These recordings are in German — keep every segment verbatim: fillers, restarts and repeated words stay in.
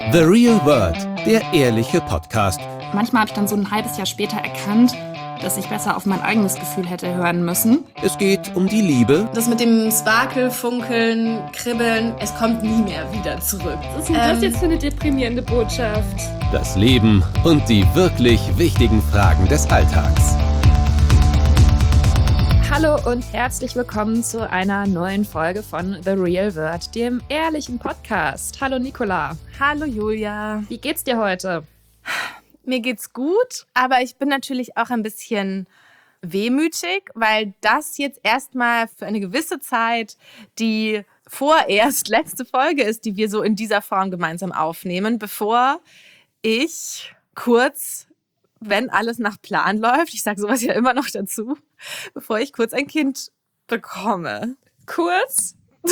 The Real World, der ehrliche Podcast. Manchmal habe ich dann so ein halbes Jahr später erkannt, dass ich besser auf mein eigenes Gefühl hätte hören müssen. Es geht um die Liebe. Das mit dem Sparkel, Funkeln, Kribbeln, es kommt nie mehr wieder zurück. Was ist denn das Ähm, jetzt für eine deprimierende Botschaft? Das Leben und die wirklich wichtigen Fragen des Alltags. Hallo und herzlich willkommen zu einer neuen Folge von The Real World, dem ehrlichen Podcast. Hallo Nicola. Hallo Julia. Wie geht's dir heute? Mir geht's gut, aber ich bin natürlich auch ein bisschen wehmütig, weil das jetzt erstmal für eine gewisse Zeit die vorerst letzte Folge ist, die wir so in dieser Form gemeinsam aufnehmen, bevor ich kurz, wenn alles nach Plan läuft, ich sage sowas ja immer noch dazu, bevor ich kurz ein Kind bekomme. Kurz?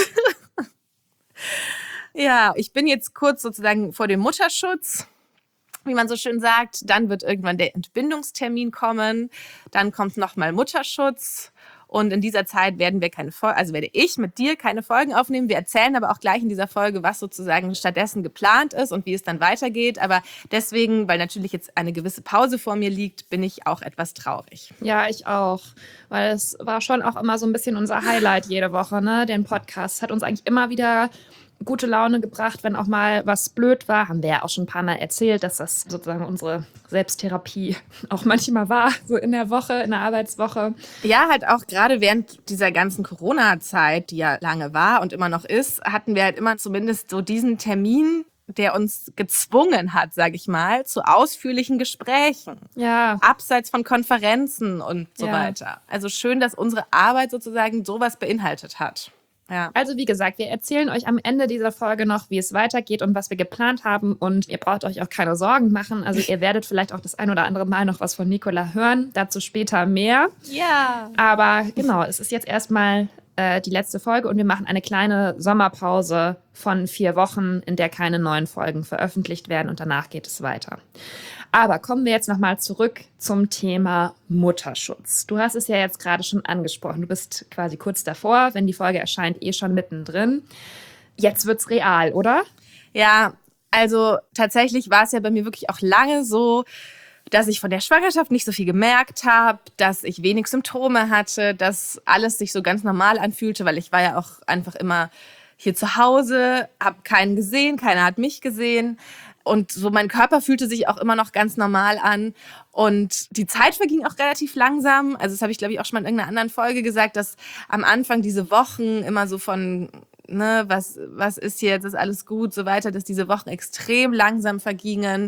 Ja, ich bin jetzt kurz sozusagen vor dem Mutterschutz, wie man so schön sagt. Dann wird irgendwann der Entbindungstermin kommen. Dann kommt nochmal Mutterschutz. Und in dieser Zeit werden wir keine Folgen, also werde ich mit dir keine Folgen aufnehmen. Wir erzählen aber auch gleich in dieser Folge, was sozusagen stattdessen geplant ist und wie es dann weitergeht. Aber deswegen, weil natürlich jetzt eine gewisse Pause vor mir liegt, bin ich auch etwas traurig. Ja, ich auch. Weil es war schon auch immer so ein bisschen unser Highlight jede Woche, ne? Den Podcast hat uns eigentlich immer wieder gute Laune gebracht, wenn auch mal was blöd war. Haben wir ja auch schon ein paar Mal erzählt, dass das sozusagen unsere Selbsttherapie auch manchmal war, so in der Woche, in der Arbeitswoche. Ja, halt auch gerade während dieser ganzen Corona-Zeit, die ja lange war und immer noch ist, hatten wir halt immer zumindest so diesen Termin, der uns gezwungen hat, sage ich mal, zu ausführlichen Gesprächen. Ja. Abseits von Konferenzen und so Ja. weiter. Also schön, dass unsere Arbeit sozusagen sowas beinhaltet hat. Ja. Also wie gesagt, wir erzählen euch am Ende dieser Folge noch, wie es weitergeht und was wir geplant haben. Und ihr braucht euch auch keine Sorgen machen. Also ihr werdet vielleicht auch das ein oder andere Mal noch was von Nicola hören. Dazu später mehr. Ja. Aber genau, es ist jetzt erstmal äh, die letzte Folge und wir machen eine kleine Sommerpause von vier Wochen, in der keine neuen Folgen veröffentlicht werden und danach geht es weiter. Aber kommen wir jetzt nochmal zurück zum Thema Mutterschutz. Du hast es ja jetzt gerade schon angesprochen. Du bist quasi kurz davor, wenn die Folge erscheint, eh schon mittendrin. Jetzt wird's real, oder? Ja, also tatsächlich war es ja bei mir wirklich auch lange so, dass ich von der Schwangerschaft nicht so viel gemerkt habe, dass ich wenig Symptome hatte, dass alles sich so ganz normal anfühlte, weil ich war ja auch einfach immer hier zu Hause, habe keinen gesehen, keiner hat mich gesehen. Und so mein Körper fühlte sich auch immer noch ganz normal an. Und die Zeit verging auch relativ langsam. Also das habe ich, glaube ich, auch schon mal in irgendeiner anderen Folge gesagt, dass am Anfang diese Wochen immer so von, ne, was, was ist jetzt, ist alles gut, so weiter, dass diese Wochen extrem langsam vergingen.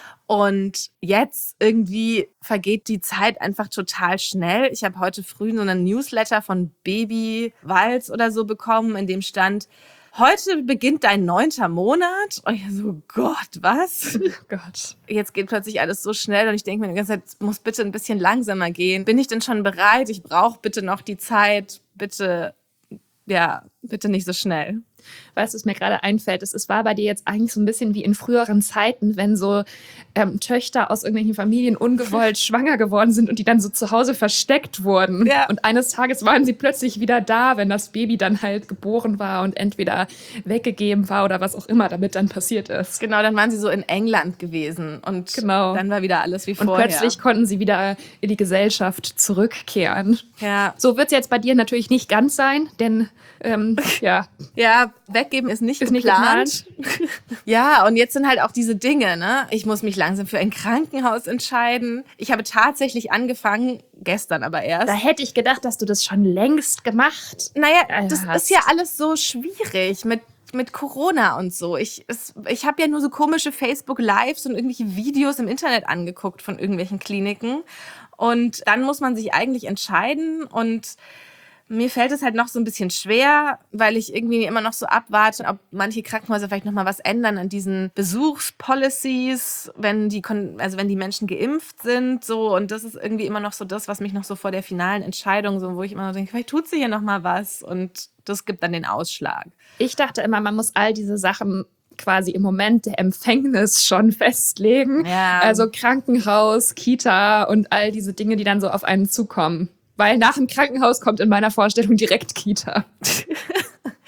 Und jetzt irgendwie vergeht die Zeit einfach total schnell. Ich habe heute früh so einen Newsletter von Baby Walz oder so bekommen, in dem stand: Heute beginnt dein neunter Monat. Und ich so, Gott, was? Oh Gott. Jetzt geht plötzlich alles so schnell und ich denke mir die ganze Zeit, es muss bitte ein bisschen langsamer gehen. Bin ich denn schon bereit? Ich brauche bitte noch die Zeit. Bitte, ja, bitte nicht so schnell. Weißt du, was mir gerade einfällt, es, es war bei dir jetzt eigentlich so ein bisschen wie in früheren Zeiten, wenn so ähm, Töchter aus irgendwelchen Familien ungewollt schwanger geworden sind und die dann so zu Hause versteckt wurden. Ja. Und eines Tages waren sie plötzlich wieder da, wenn das Baby dann halt geboren war und entweder weggegeben war oder was auch immer damit dann passiert ist. Genau, dann waren sie so in England gewesen und Genau. dann war wieder alles wie Und vorher. plötzlich konnten sie wieder in die Gesellschaft zurückkehren. Ja. So wird es jetzt bei dir natürlich nicht ganz sein, denn ähm, ja, Ja, weggeben ist nicht Ist nicht geplant. Ja, und jetzt sind halt auch diese Dinge, ne? Ich muss mich langsam für ein Krankenhaus entscheiden. Ich habe tatsächlich angefangen, gestern aber erst. da hätte ich gedacht, dass du das schon längst gemacht Naja, äh, das hast. ist ja alles so schwierig mit mit Corona und so. Ich, es- ich habe ja nur so komische Facebook-Lives und irgendwelche Videos im Internet angeguckt von irgendwelchen Kliniken. Und dann muss man sich eigentlich entscheiden und mir fällt es halt noch so ein bisschen schwer, weil ich irgendwie immer noch so abwarte, ob manche Krankenhäuser vielleicht noch mal was ändern an diesen Besuchspolicies, wenn die, kon- also wenn die Menschen geimpft sind, so. Und das ist irgendwie immer noch so das, was mich noch so vor der finalen Entscheidung, so, wo ich immer noch denke, vielleicht tut sie hier noch mal was. Und das gibt dann den Ausschlag. Ich dachte immer, man muss all diese Sachen quasi im Moment der Empfängnis schon festlegen. Ja. Also Krankenhaus, Kita und all diese Dinge, die dann so auf einen zukommen. Weil nach dem Krankenhaus kommt in meiner Vorstellung direkt Kita.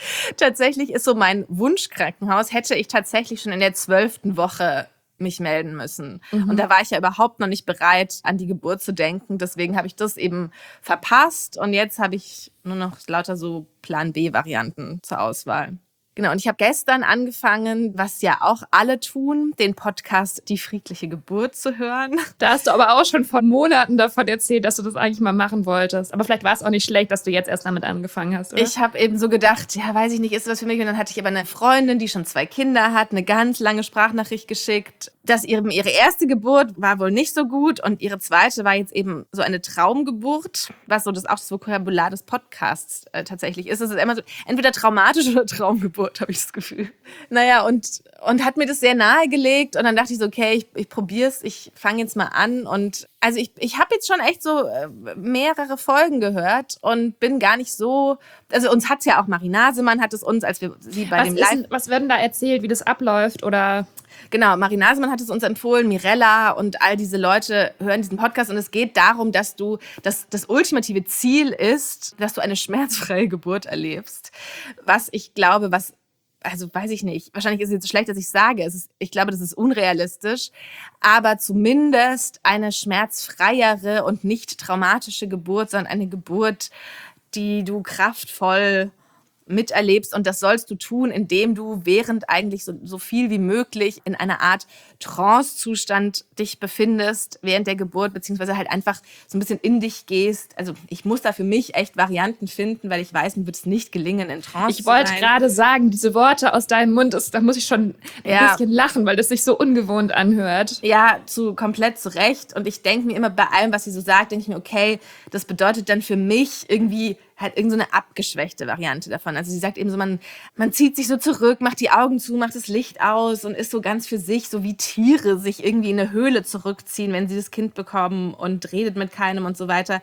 Tatsächlich ist so mein Wunschkrankenhaus, hätte ich tatsächlich schon in der zwölften Woche mich melden müssen. Mhm. Und da war ich ja überhaupt noch nicht bereit, an die Geburt zu denken. Deswegen habe ich das eben verpasst. Und jetzt habe ich nur noch lauter so Plan-B-Varianten zur Auswahl. Genau, und ich habe gestern angefangen, was ja auch alle tun, den Podcast Die friedliche Geburt zu hören. Da hast du aber auch schon vor Monaten davon erzählt, dass du das eigentlich mal machen wolltest. Aber vielleicht war es auch nicht schlecht, dass du jetzt erst damit angefangen hast, oder? Ich habe eben so gedacht, ja, weiß ich nicht, ist das für mich? Und dann hatte ich aber eine Freundin, die schon zwei Kinder hat, eine ganz lange Sprachnachricht geschickt, dass ihre, ihre erste Geburt war wohl nicht so gut und ihre zweite war jetzt eben so eine Traumgeburt, was so das auch das Vokabular des Podcasts äh, tatsächlich ist. Es ist immer so, entweder traumatisch oder Traumgeburt, habe ich das Gefühl. Naja, und, und hat mir das sehr nahegelegt und dann dachte ich so, okay, ich, ich probiere es, ich fange jetzt mal an und also ich, ich habe jetzt schon echt so äh, mehrere Folgen gehört und bin gar nicht so, also uns hat es ja auch Marie Nasemann hat es uns, als wir sie bei was dem ist, Live... Was werden da erzählt, wie das abläuft oder... Genau, Marie Nasemann hat es uns empfohlen, Mirella und all diese Leute hören diesen Podcast und es geht darum, dass du, dass das ultimative Ziel ist, dass du eine schmerzfreie Geburt erlebst. Was ich glaube, was, also weiß ich nicht, wahrscheinlich ist es jetzt so schlecht, dass ich sage, es ist, ich glaube, das ist unrealistisch, aber zumindest eine schmerzfreiere und nicht traumatische Geburt, sondern eine Geburt, die du kraftvoll miterlebst und das sollst du tun, indem du während eigentlich so, so viel wie möglich in einer Art Trance-Zustand dich befindest während der Geburt, beziehungsweise halt einfach so ein bisschen in dich gehst. Also ich muss da für mich echt Varianten finden, weil ich weiß, mir wird es nicht gelingen, in Trance ich zu sein. Ich wollte gerade sagen, diese Worte aus deinem Mund, ist, da muss ich schon ein ja. bisschen lachen, weil das sich so ungewohnt anhört. Ja, zu, komplett zu Recht. Und ich denke mir immer bei allem, was sie so sagt, denke ich mir, okay, das bedeutet dann für mich irgendwie halt irgend so eine abgeschwächte Variante davon. Also sie sagt eben so, man, man zieht sich so zurück, macht die Augen zu, macht das Licht aus und ist so ganz für sich, so wie Tiere sich irgendwie in eine Höhle zurückziehen, wenn sie das Kind bekommen und redet mit keinem und so weiter.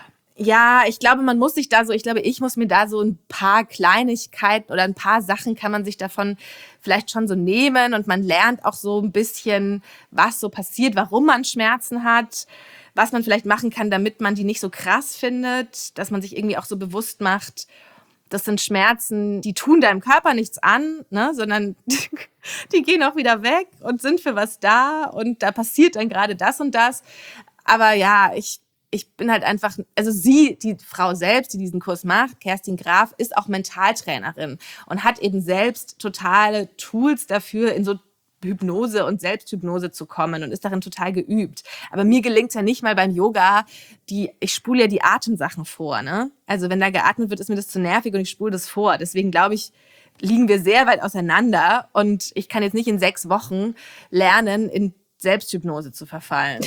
Ja, ich glaube, man muss sich da so, ich glaube, ich muss mir da so ein paar Kleinigkeiten oder ein paar Sachen kann man sich davon vielleicht schon so nehmen und man lernt auch so ein bisschen, was so passiert, warum man Schmerzen hat, was man vielleicht machen kann, damit man die nicht so krass findet, dass man sich irgendwie auch so bewusst macht, das sind Schmerzen, die tun deinem Körper nichts an, ne, sondern die gehen auch wieder weg und sind für was da und da passiert dann gerade das und das. Aber ja, ich, ich bin halt einfach, also sie, die Frau selbst, die diesen Kurs macht, Kerstin Graf, ist auch Mentaltrainerin und hat eben selbst totale Tools dafür, in so Hypnose und Selbsthypnose zu kommen und ist darin total geübt. Aber mir gelingt es ja nicht mal beim Yoga, die, ich spule ja die Atemsachen vor, ne? Also wenn da geatmet wird, ist mir das zu nervig und ich spule das vor. Deswegen glaube ich, liegen wir sehr weit auseinander und ich kann jetzt nicht in sechs Wochen lernen, in Selbsthypnose zu verfallen.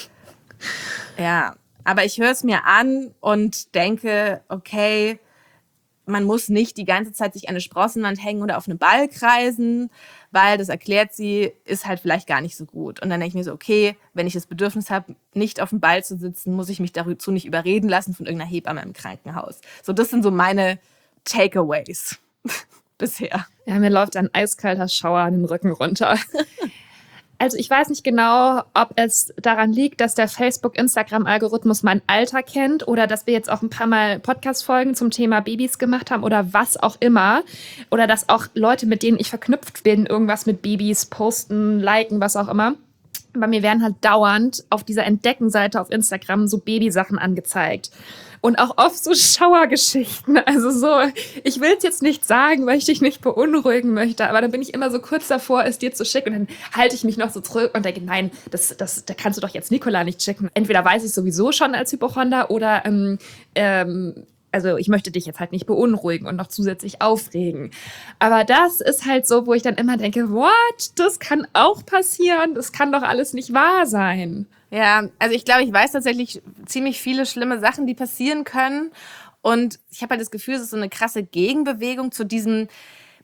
Ja, aber ich höre es mir an und denke, okay, man muss nicht die ganze Zeit sich an eine Sprossenwand hängen oder auf einen Ball kreisen, weil, das erklärt sie, ist halt vielleicht gar nicht so gut. Und dann denke ich mir so, okay, wenn ich das Bedürfnis habe, nicht auf dem Ball zu sitzen, muss ich mich dazu nicht überreden lassen von irgendeiner Hebamme im Krankenhaus. So, das sind so meine Takeaways bisher. Ja, mir läuft ein eiskalter Schauer an den Rücken runter. Also ich weiß nicht genau, ob es daran liegt, dass der Facebook-Instagram-Algorithmus mein Alter kennt oder dass wir jetzt auch ein paar Mal Podcast-Folgen zum Thema Babys gemacht haben oder was auch immer. Oder dass auch Leute, mit denen ich verknüpft bin, irgendwas mit Babys posten, liken, was auch immer. Bei mir werden halt dauernd auf dieser Entdecken-Seite auf Instagram so Babysachen angezeigt. Und auch oft so Schauergeschichten. Also so, ich will es jetzt nicht sagen, weil ich dich nicht beunruhigen möchte, aber dann bin ich immer so kurz davor, es dir zu schicken. Und dann halte ich mich noch so zurück und denke, nein, das, das, da kannst du doch jetzt Nicola nicht schicken. Entweder weiß ich sowieso schon als Hypochonder oder ähm, ähm, also ich möchte dich jetzt halt nicht beunruhigen und noch zusätzlich aufregen. Aber das ist halt so, wo ich dann immer denke, what? Das kann auch passieren? Das kann doch alles nicht wahr sein. Ja, also ich glaube, ich weiß tatsächlich ziemlich viele schlimme Sachen, die passieren können. Und ich habe halt das Gefühl, es ist so eine krasse Gegenbewegung zu diesem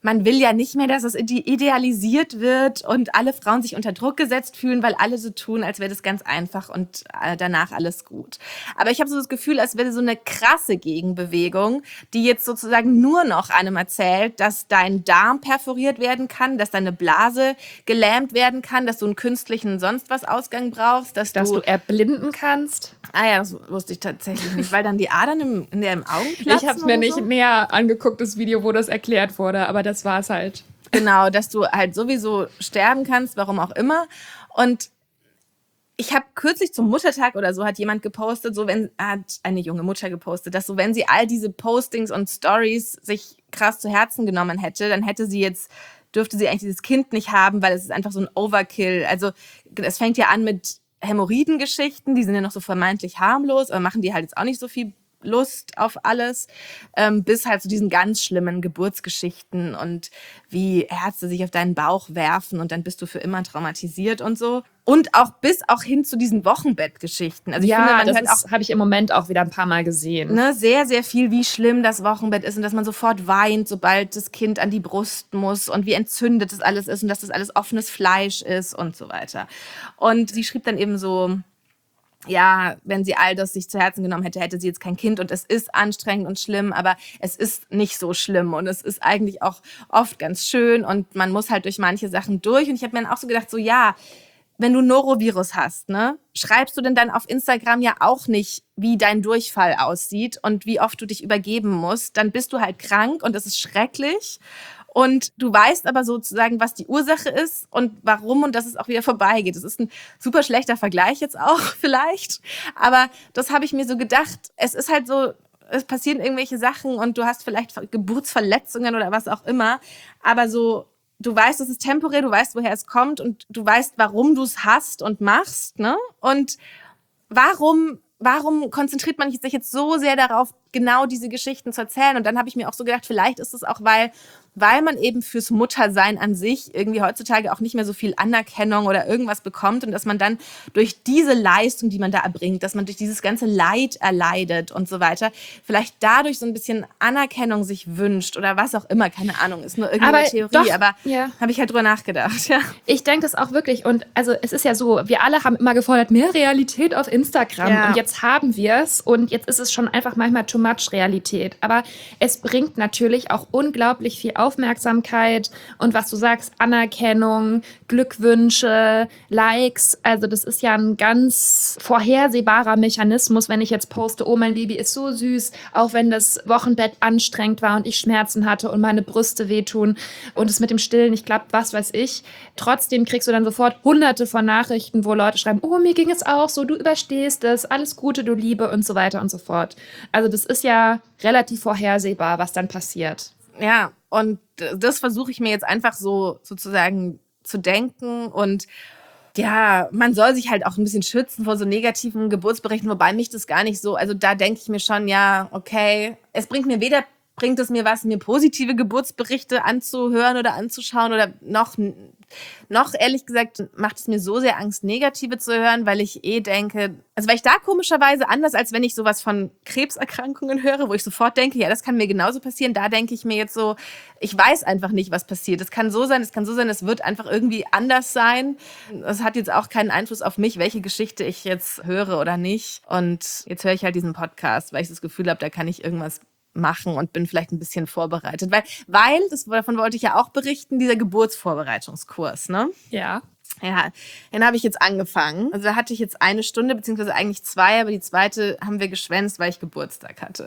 man will ja nicht mehr, dass es idealisiert wird und alle Frauen sich unter Druck gesetzt fühlen, weil alle so tun, als wäre das ganz einfach und danach alles gut. Aber ich habe so das Gefühl, als wäre so eine krasse Gegenbewegung, die jetzt sozusagen nur noch einem erzählt, dass dein Darm perforiert werden kann, dass deine Blase gelähmt werden kann, dass du einen künstlichen sonst was Ausgang brauchst, dass, Dass du, du erblinden kannst. Ah ja, das wusste ich tatsächlich nicht, weil dann die Adern im, in der im Augen platzen. Ich habe mir oder nicht so. näher angeguckt, das Video, wo das erklärt wurde, aber das war es halt. Genau, dass du halt sowieso sterben kannst, warum auch immer. Und ich habe kürzlich zum Muttertag oder so hat jemand gepostet, so wenn hat eine junge Mutter gepostet, dass so wenn sie all diese Postings und Stories sich krass zu Herzen genommen hätte, dann hätte sie jetzt dürfte sie eigentlich dieses Kind nicht haben, weil es ist einfach so ein Overkill. Also es fängt ja an mit Hämorrhoidengeschichten, die sind ja noch so vermeintlich harmlos, aber machen die halt jetzt auch nicht so viel Lust auf alles, ähm, bis halt zu diesen ganz schlimmen Geburtsgeschichten und wie Ärzte sich auf deinen Bauch werfen und dann bist du für immer traumatisiert und so. Und auch bis auch hin zu diesen Wochenbettgeschichten. Also ich ja, finde, man das hört auch habe ich im Moment auch wieder ein paar Mal gesehen. ne, sehr, sehr viel, wie schlimm das Wochenbett ist und dass man sofort weint, sobald das Kind an die Brust muss und wie entzündet das alles ist und dass das alles offenes Fleisch ist und so weiter. Und sie schrieb dann eben so, ja, wenn sie all das sich zu Herzen genommen hätte, hätte sie jetzt kein Kind und es ist anstrengend und schlimm, aber es ist nicht so schlimm und es ist eigentlich auch oft ganz schön und man muss halt durch manche Sachen durch und ich habe mir dann auch so gedacht, so ja, wenn du Norovirus hast, ne, schreibst du denn dann auf Instagram ja auch nicht, wie dein Durchfall aussieht und wie oft du dich übergeben musst, dann bist du halt krank und das ist schrecklich. Und du weißt aber sozusagen, was die Ursache ist und warum und dass es auch wieder vorbeigeht. Das ist ein super schlechter Vergleich jetzt auch vielleicht. Aber das habe ich mir so gedacht. Es ist halt so, es passieren irgendwelche Sachen und du hast vielleicht Geburtsverletzungen oder was auch immer. Aber so, du weißt, es ist temporär, du weißt, woher es kommt und du weißt, warum du es hast und machst, ne? Und warum... Warum konzentriert man sich jetzt so sehr darauf, genau diese Geschichten zu erzählen? Und dann habe ich mir auch so gedacht, vielleicht ist es auch, weil, weil man eben fürs Muttersein an sich irgendwie heutzutage auch nicht mehr so viel Anerkennung oder irgendwas bekommt und dass man dann durch diese Leistung, die man da erbringt, dass man durch dieses ganze Leid erleidet und so weiter, vielleicht dadurch so ein bisschen Anerkennung sich wünscht oder was auch immer, keine Ahnung, ist nur irgendeine Aber Theorie, doch, aber ja. habe ich halt drüber nachgedacht, ja. Ich denke das auch wirklich. Und also es ist ja so, wir alle haben immer gefordert, mehr Realität auf Instagram. Ja. Und jetzt haben wir es. Und jetzt ist es schon einfach manchmal too much Realität. Aber es bringt natürlich auch unglaublich viel Aufmerksamkeit. Und was du sagst, Anerkennung, Glückwünsche, Likes. Also das ist ja ein ganz vorhersehbarer Mechanismus, wenn ich jetzt poste, oh, mein Baby ist so süß, auch wenn das Wochenbett anstrengend war und ich Schmerzen hatte und meine Brüste wehtun und es mit dem Stillen nicht klappt, was weiß ich. Trotzdem kriegst du dann sofort hunderte von Nachrichten, wo Leute schreiben, oh, mir ging es auch so, du überstehst es, alles Gute, du Liebe und so weiter und so fort. Also das ist ja relativ vorhersehbar, was dann passiert. Ja, und das versuche ich mir jetzt einfach so sozusagen zu denken und ja, man soll sich halt auch ein bisschen schützen vor so negativen Geburtsberichten, wobei mich das gar nicht so, also da denke ich mir schon, ja, okay, es bringt mir weder, bringt es mir was, mir positive Geburtsberichte anzuhören oder anzuschauen oder noch, noch ehrlich gesagt macht es mir so sehr Angst, negative zu hören, weil ich eh denke, also weil ich da komischerweise anders, als wenn ich sowas von Krebserkrankungen höre, wo ich sofort denke, ja, das kann mir genauso passieren, da denke ich mir jetzt so, ich weiß einfach nicht, was passiert. Es kann so sein, es kann so sein, es wird einfach irgendwie anders sein. Es hat jetzt auch keinen Einfluss auf mich, welche Geschichte ich jetzt höre oder nicht. Und jetzt höre ich halt diesen Podcast, weil ich das Gefühl habe, da kann ich irgendwas machen und bin vielleicht ein bisschen vorbereitet. Weil, weil das, davon wollte ich ja auch berichten, dieser Geburtsvorbereitungskurs, ne? Ja. Ja, den habe ich jetzt angefangen. Also da hatte ich jetzt eine Stunde, beziehungsweise eigentlich zwei, aber die zweite haben wir geschwänzt, weil ich Geburtstag hatte.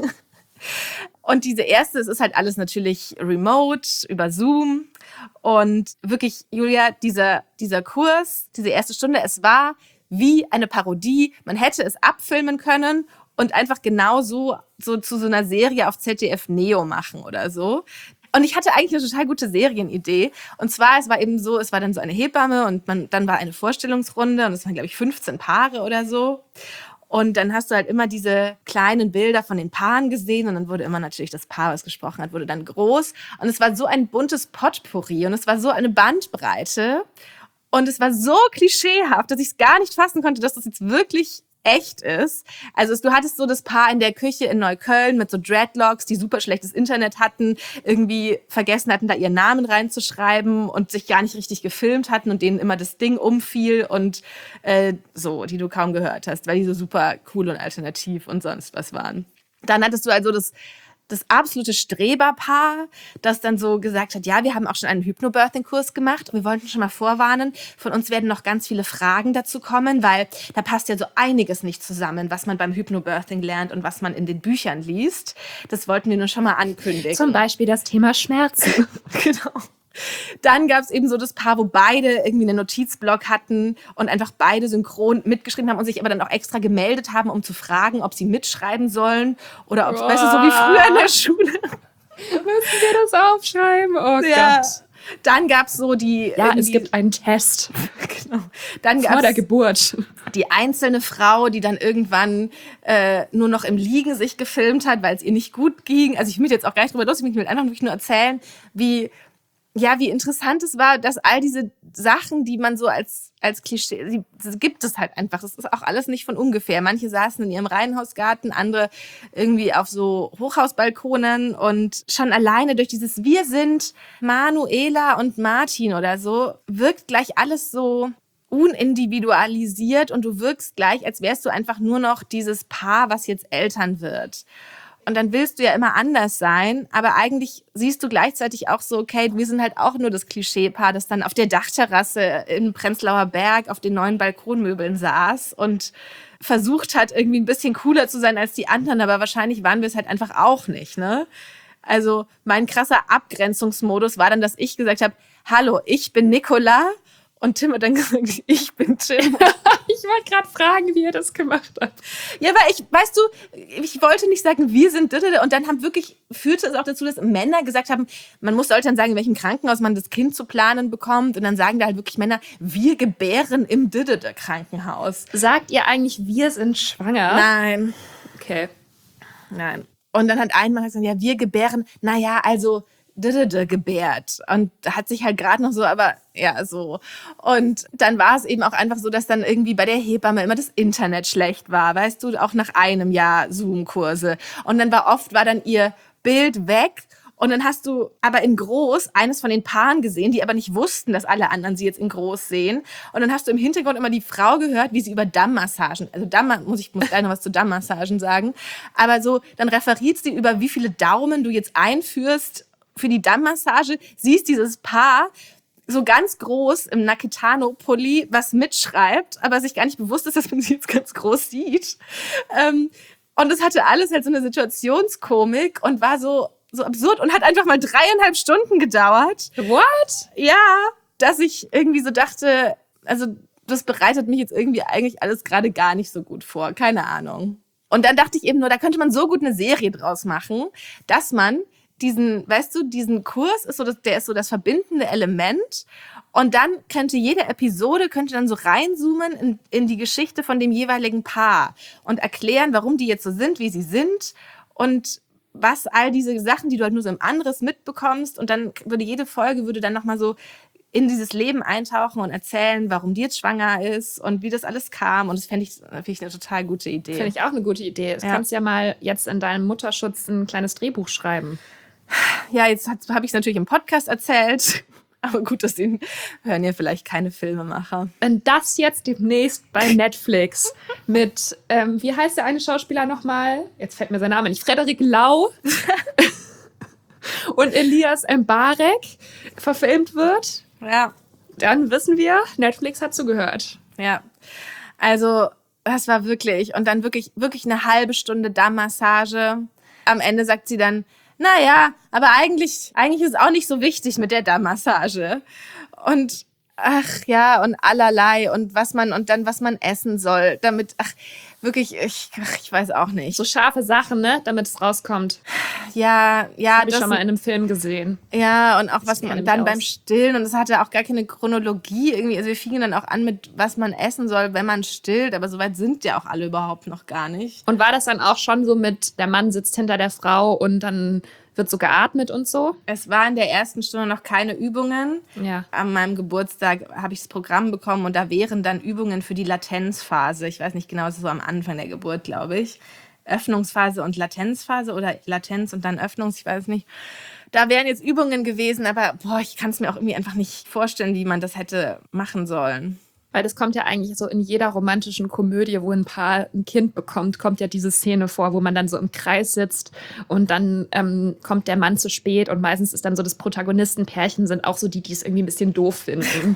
Und diese erste, es ist halt alles natürlich remote, über Zoom. Und wirklich, Julia, dieser, dieser Kurs, diese erste Stunde, es war wie eine Parodie. Man hätte es abfilmen können und einfach genau so, so zu so einer Serie auf Z D F Neo machen oder so. Und ich hatte eigentlich eine total gute Serienidee. Und zwar, es war eben so, es war dann so eine Hebamme und man, dann war eine Vorstellungsrunde und es waren, glaube ich, fünfzehn Paare oder so. Und dann hast du halt immer diese kleinen Bilder von den Paaren gesehen und dann wurde immer natürlich das Paar, was gesprochen hat, wurde dann groß. Und es war so ein buntes Potpourri und es war so eine Bandbreite. Und es war so klischeehaft, dass ich es gar nicht fassen konnte, dass das jetzt wirklich echt ist. Also du hattest so das Paar in der Küche in Neukölln mit so Dreadlocks, die super schlechtes Internet hatten, irgendwie vergessen hatten, da ihren Namen reinzuschreiben und sich gar nicht richtig gefilmt hatten und denen immer das Ding umfiel und äh, so, die du kaum gehört hast, weil die so super cool und alternativ und sonst was waren. Dann hattest du also das das absolute Streberpaar, das dann so gesagt hat, ja, wir haben auch schon einen Hypnobirthing-Kurs gemacht und wir wollten schon mal vorwarnen, von uns werden noch ganz viele Fragen dazu kommen, weil da passt ja so einiges nicht zusammen, was man beim Hypnobirthing lernt und was man in den Büchern liest. Das wollten wir nur schon mal ankündigen. Zum Beispiel das Thema Schmerzen. Genau. Dann gab es eben so das Paar, wo beide irgendwie einen Notizblock hatten und einfach beide synchron mitgeschrieben haben und sich aber dann auch extra gemeldet haben, um zu fragen, ob sie mitschreiben sollen oder ob es, weißt du, so wie früher in der Schule. Müssen wir das aufschreiben? Oh Ja. Gott. Dann gab es so die... Ja, es gibt einen Test. Genau. Dann Vor gab's der Geburt. die einzelne Frau, die dann irgendwann äh, nur noch im Liegen sich gefilmt hat, weil es ihr nicht gut ging. Also ich will jetzt auch gar nicht drüber lustig, ich will einfach wirklich nur erzählen, wie... Ja, wie interessant es war, dass all diese Sachen, die man so als, als Klischee, die, das gibt es halt einfach. Das ist auch alles nicht von ungefähr. Manche saßen in ihrem Reihenhausgarten, andere irgendwie auf so Hochhausbalkonen und schon alleine durch dieses Wir sind Manuela und Martin oder so, wirkt gleich alles so unindividualisiert und du wirkst gleich, als wärst du einfach nur noch dieses Paar, was jetzt Eltern wird. Und dann willst du ja immer anders sein, aber eigentlich siehst du gleichzeitig auch so, okay, wir sind halt auch nur das Klischeepaar, das dann auf der Dachterrasse im Prenzlauer Berg auf den neuen Balkonmöbeln saß und versucht hat, irgendwie ein bisschen cooler zu sein als die anderen, aber wahrscheinlich waren wir es halt einfach auch nicht, ne? Also mein krasser Abgrenzungsmodus war dann, dass ich gesagt habe, hallo, ich bin Nicola. Und Tim hat dann gesagt, ich bin Tim. Ich wollte gerade fragen, wie er das gemacht hat. Ja, weil ich, weißt du, ich wollte nicht sagen, wir sind und dann haben wirklich, führte es auch dazu, dass Männer gesagt haben, man muss Eltern sagen, in welchem Krankenhaus man das Kind zu planen bekommt. Und dann sagen da halt wirklich Männer, wir gebären im Krankenhaus. Sagt ihr eigentlich, wir sind schwanger? Nein. Okay. Nein. Und dann hat ein Mann gesagt, ja, wir gebären, naja, also gebärt. Und da hat sich halt gerade noch so, aber ja, so. Und dann war es eben auch einfach so, dass dann irgendwie bei der Hebamme immer das Internet schlecht war, weißt du, auch nach einem Jahr Zoom-Kurse. Und dann war oft, war dann ihr Bild weg. Und dann hast du aber in groß eines von den Paaren gesehen, die aber nicht wussten, dass alle anderen sie jetzt in groß sehen. Und dann hast du im Hintergrund immer die Frau gehört, wie sie über Dammmassagen, also Damm, muss ich muss gleich noch was zu Dammmassagen sagen, aber so, dann referiert sie über, wie viele Daumen du jetzt einführst für die Dammmassage, siehst dieses Paar so ganz groß im Nakitano-Pulli was mitschreibt, aber sich gar nicht bewusst ist, dass man sie jetzt ganz groß sieht. Ähm, und es hatte alles halt so eine Situationskomik und war so, so absurd und hat einfach mal dreieinhalb Stunden gedauert. What? Ja, dass ich irgendwie so dachte, also das bereitet mich jetzt irgendwie eigentlich alles gerade gar nicht so gut vor. Keine Ahnung. Und dann dachte ich eben nur, da könnte man so gut eine Serie draus machen, dass man diesen, weißt du, diesen Kurs ist so das, der ist so das verbindende Element und dann könnte jede Episode könnte dann so reinzoomen in, in die Geschichte von dem jeweiligen Paar und erklären, warum die jetzt so sind, wie sie sind und was all diese Sachen, die du halt nur so im Anderes mitbekommst und dann würde jede Folge würde dann nochmal so in dieses Leben eintauchen und erzählen, warum die jetzt schwanger ist und wie das alles kam. Und das fände ich, find ich eine total gute Idee. Finde ich auch eine gute Idee. Du ja. kannst ja mal jetzt in deinem Mutterschutz ein kleines Drehbuch schreiben. Ja, jetzt habe ich es natürlich im Podcast erzählt. Aber gut, das hören ja vielleicht keine Filmemacher. Wenn das jetzt demnächst bei Netflix mit, ähm, wie heißt der eine Schauspieler nochmal? Jetzt fällt mir sein Name nicht. Frederik Lau und Elias Mbarek verfilmt wird, ja, dann wissen wir, Netflix hat zugehört. Ja, also das war wirklich, und dann wirklich, wirklich eine halbe Stunde Dammmassage. Am Ende sagt sie dann, naja, aber eigentlich, eigentlich ist es auch nicht so wichtig mit der Dammmassage. Und ach ja, und allerlei und was man, und dann was man essen soll, damit, ach, wirklich, ich, ach, ich weiß auch nicht. So scharfe Sachen, ne, damit es rauskommt. Ja, ja. Das habe ich schon mal in einem Film gesehen. Ja, und auch Das was man kenne dann ich beim aus. Stillen, und es hatte auch gar keine Chronologie irgendwie, also wir fingen dann auch an mit, was man essen soll, wenn man stillt, aber soweit sind ja auch alle überhaupt noch gar nicht. Und war das dann auch schon so mit, der Mann sitzt hinter der Frau und dann Wird so geatmet und so? Es war in der ersten Stunde noch keine Übungen. Ja. An meinem Geburtstag habe ich das Programm bekommen und da wären dann Übungen für die Latenzphase. Ich weiß nicht genau, es ist so am Anfang der Geburt, glaube ich. Öffnungsphase und Latenzphase oder Latenz und dann Öffnungs, ich weiß nicht. Da wären jetzt Übungen gewesen, aber boah, ich kann es mir auch irgendwie einfach nicht vorstellen, wie man das hätte machen sollen. Weil das kommt ja eigentlich so in jeder romantischen Komödie, wo ein Paar ein Kind bekommt, kommt ja diese Szene vor, wo man dann so im Kreis sitzt und dann ähm, kommt der Mann zu spät und meistens ist dann so das Protagonistenpärchen sind auch so die, die es irgendwie ein bisschen doof finden.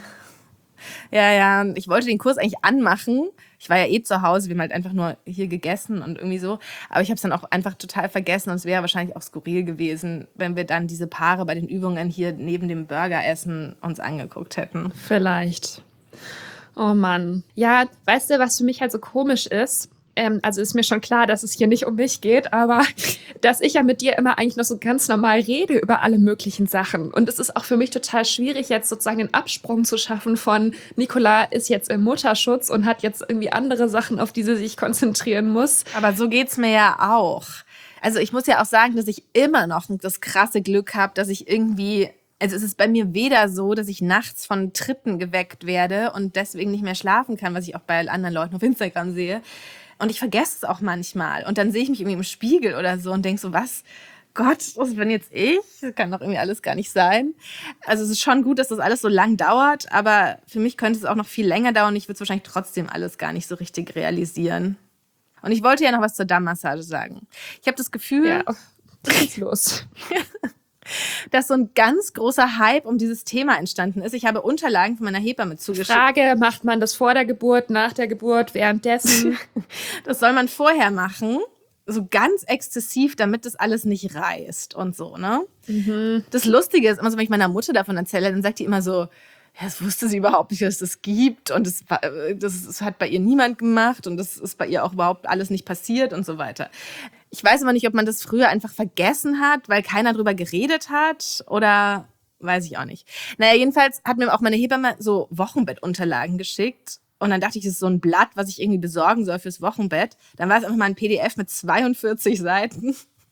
Ja, ja, ich wollte den Kurs eigentlich anmachen. Ich war ja eh zu Hause, wir haben halt einfach nur hier gegessen und irgendwie so. Aber ich habe es dann auch einfach total vergessen und es wäre wahrscheinlich auch skurril gewesen, wenn wir dann diese Paare bei den Übungen hier neben dem Burgeressen uns angeguckt hätten. Vielleicht. Oh Mann. Ja, weißt du, was für mich halt so komisch ist? Ähm, also ist mir schon klar, dass es hier nicht um mich geht, aber dass ich ja mit dir immer eigentlich noch so ganz normal rede über alle möglichen Sachen. Und es ist auch für mich total schwierig, jetzt sozusagen den Absprung zu schaffen von Nicola ist jetzt im Mutterschutz und hat jetzt irgendwie andere Sachen, auf die sie sich konzentrieren muss. Aber so geht's mir ja auch. Also ich muss ja auch sagen, dass ich immer noch das krasse Glück habe, dass ich irgendwie... Also es ist bei mir weder so, dass ich nachts von Tritten geweckt werde und deswegen nicht mehr schlafen kann, was ich auch bei anderen Leuten auf Instagram sehe. Und ich vergesse es auch manchmal. Und dann sehe ich mich irgendwie im Spiegel oder so und denke so, was? Gott, was bin jetzt ich? Das kann doch irgendwie alles gar nicht sein. Also es ist schon gut, dass das alles so lang dauert, aber für mich könnte es auch noch viel länger dauern. Ich würde es wahrscheinlich trotzdem alles gar nicht so richtig realisieren. Und ich wollte ja noch was zur Dammmassage sagen. Ich habe das Gefühl... Ja, was ist los? dass so ein ganz großer Hype um dieses Thema entstanden ist. Ich habe Unterlagen von meiner Hebamme zugeschickt. Frage, macht man das vor der Geburt, nach der Geburt, währenddessen? Das soll man vorher machen, so ganz exzessiv, damit das alles nicht reißt und so, ne? Mhm. Das Lustige ist immer so, wenn ich meiner Mutter davon erzähle, dann sagt die immer so, ja, das wusste sie überhaupt nicht, dass es das gibt und das, das, das hat bei ihr niemand gemacht und das ist bei ihr auch überhaupt alles nicht passiert und so weiter. Ich weiß aber nicht, ob man das früher einfach vergessen hat, weil keiner drüber geredet hat oder weiß ich auch nicht. Naja, jedenfalls hat mir auch meine Hebamme so Wochenbettunterlagen geschickt und dann dachte ich, das ist so ein Blatt, was ich irgendwie besorgen soll fürs Wochenbett. Dann war es einfach mal ein P D F mit zweiundvierzig Seiten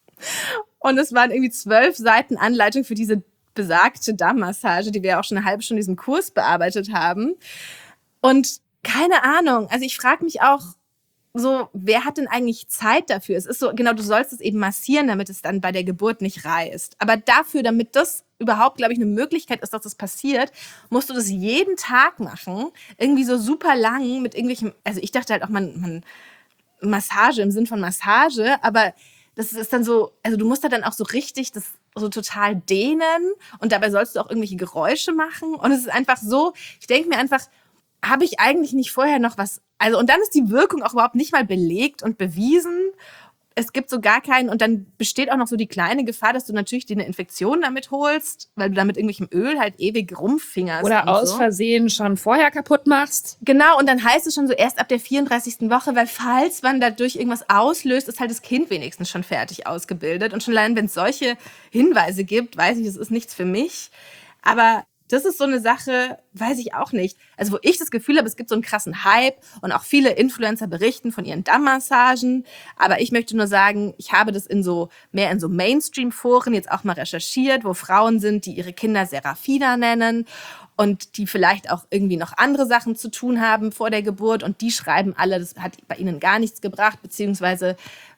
und es waren irgendwie zwölf Seiten Anleitung für diese besagte Dammmassage, die wir auch schon eine halbe Stunde in diesem Kurs bearbeitet haben. Und keine Ahnung, also ich frage mich auch, so, wer hat denn eigentlich Zeit dafür? Es ist so, genau, du sollst es eben massieren, damit es dann bei der Geburt nicht reißt. Aber dafür, damit das überhaupt, glaube ich, eine Möglichkeit ist, dass das passiert, musst du das jeden Tag machen. Irgendwie so super lang mit irgendwelchen, also ich dachte halt auch, man, man Massage im Sinn von Massage, aber das ist dann so, also du musst da dann auch so richtig das so total dehnen und dabei sollst du auch irgendwelche Geräusche machen. Und es ist einfach so, ich denke mir einfach, habe ich eigentlich nicht vorher noch was, also und dann ist die Wirkung auch überhaupt nicht mal belegt und bewiesen. Es gibt so gar keinen und dann besteht auch noch so die kleine Gefahr, dass du natürlich dir eine Infektion damit holst, weil du da mit irgendwelchem Öl halt ewig rumfingerst. Oder aus so. Versehen schon vorher kaputt machst. Genau, und dann heißt es schon so erst ab der vierunddreißigsten Woche, weil falls man dadurch irgendwas auslöst, ist halt das Kind wenigstens schon fertig ausgebildet. Und schon allein, wenn es solche Hinweise gibt, weiß ich, das ist nichts für mich. Aber das ist so eine Sache, weiß ich auch nicht. Also wo ich das Gefühl habe, es gibt so einen krassen Hype und auch viele Influencer berichten von ihren Dammmassagen. Aber ich möchte nur sagen, ich habe das in so mehr in so Mainstream-Foren jetzt auch mal recherchiert, wo Frauen sind, die ihre Kinder Serafina nennen und die vielleicht auch irgendwie noch andere Sachen zu tun haben vor der Geburt. Und die schreiben alle, das hat bei ihnen gar nichts gebracht, beziehungsweise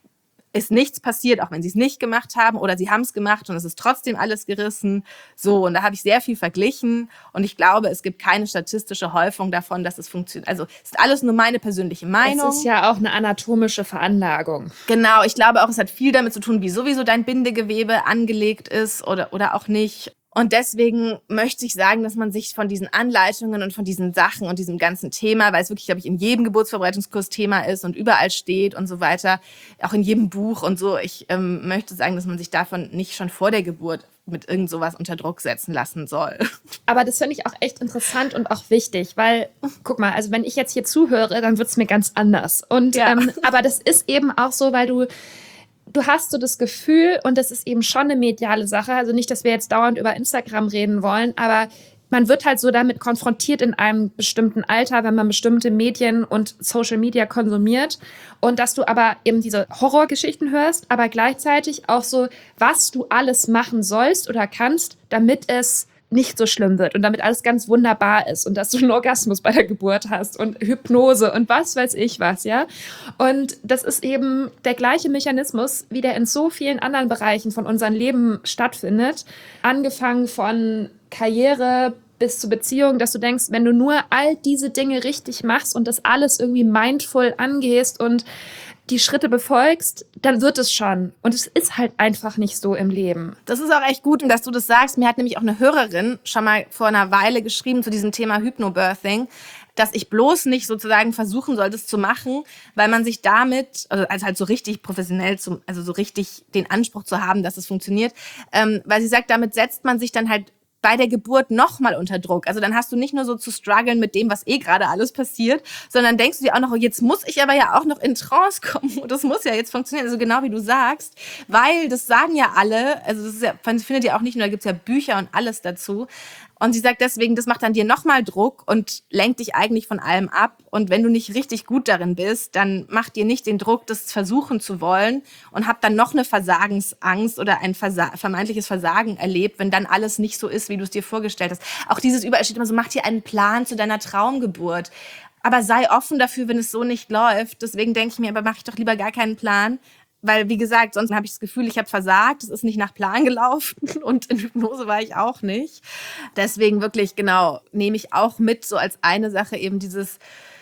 ist nichts passiert, auch wenn sie es nicht gemacht haben oder sie haben es gemacht und es ist trotzdem alles gerissen. So, und da habe ich sehr viel verglichen und ich glaube, es gibt keine statistische Häufung davon, dass es funktioniert. Also es ist alles nur meine persönliche Meinung. Es ist ja auch eine anatomische Veranlagung. Genau, ich glaube auch, es hat viel damit zu tun, wie sowieso dein Bindegewebe angelegt ist oder, oder auch nicht. Und deswegen möchte ich sagen, dass man sich von diesen Anleitungen und von diesen Sachen und diesem ganzen Thema, weil es wirklich, glaube ich, in jedem Geburtsvorbereitungskurs Thema ist und überall steht und so weiter, auch in jedem Buch und so, ich ähm, möchte sagen, dass man sich davon nicht schon vor der Geburt mit irgend sowas unter Druck setzen lassen soll. Aber das finde ich auch echt interessant und auch wichtig, weil, guck mal, also wenn ich jetzt hier zuhöre, dann wird es mir ganz anders. Und ja. ähm, aber das ist eben auch so, weil du Du hast so das Gefühl, und das ist eben schon eine mediale Sache, also nicht, dass wir jetzt dauernd über Instagram reden wollen, aber man wird halt so damit konfrontiert in einem bestimmten Alter, wenn man bestimmte Medien und Social Media konsumiert. Und dass du aber eben diese Horrorgeschichten hörst, aber gleichzeitig auch so, was du alles machen sollst oder kannst, damit es nicht so schlimm wird und damit alles ganz wunderbar ist und dass du einen Orgasmus bei der Geburt hast und Hypnose und was weiß ich was, ja. Und das ist eben der gleiche Mechanismus, wie der in so vielen anderen Bereichen von unserem Leben stattfindet. Angefangen von Karriere bis zur Beziehung, dass du denkst, wenn du nur all diese Dinge richtig machst und das alles irgendwie mindful angehst und die Schritte befolgst, dann wird es schon. Und es ist halt einfach nicht so im Leben. Das ist auch echt gut, dass du das sagst. Mir hat nämlich auch eine Hörerin schon mal vor einer Weile geschrieben zu diesem Thema Hypnobirthing, dass ich bloß nicht sozusagen versuchen soll, das zu machen, weil man sich damit, also halt so richtig professionell, zum, also so richtig den Anspruch zu haben, dass es funktioniert, ähm, weil sie sagt, damit setzt man sich dann halt bei der Geburt nochmal unter Druck. Also dann hast du nicht nur so zu strugglen mit dem, was eh gerade alles passiert, sondern denkst du dir auch noch, jetzt muss ich aber ja auch noch in Trance kommen und das muss ja jetzt funktionieren, also genau wie du sagst, weil das sagen ja alle, also das ist ja, man findet ja auch nicht nur, da gibt's ja Bücher und alles dazu. Und sie sagt deswegen, das macht dann dir nochmal Druck und lenkt dich eigentlich von allem ab. Und wenn du nicht richtig gut darin bist, dann mach dir nicht den Druck, das versuchen zu wollen und hab dann noch eine Versagensangst oder ein Versa- vermeintliches Versagen erlebt, wenn dann alles nicht so ist, wie du es dir vorgestellt hast. Auch dieses überall steht immer so, mach dir einen Plan zu deiner Traumgeburt. Aber sei offen dafür, wenn es so nicht läuft. Deswegen denke ich mir, aber mache ich doch lieber gar keinen Plan. Weil, wie gesagt, sonst habe ich das Gefühl, ich habe versagt, es ist nicht nach Plan gelaufen und in Hypnose war ich auch nicht. Deswegen wirklich, genau, nehme ich auch mit, so als eine Sache eben dieses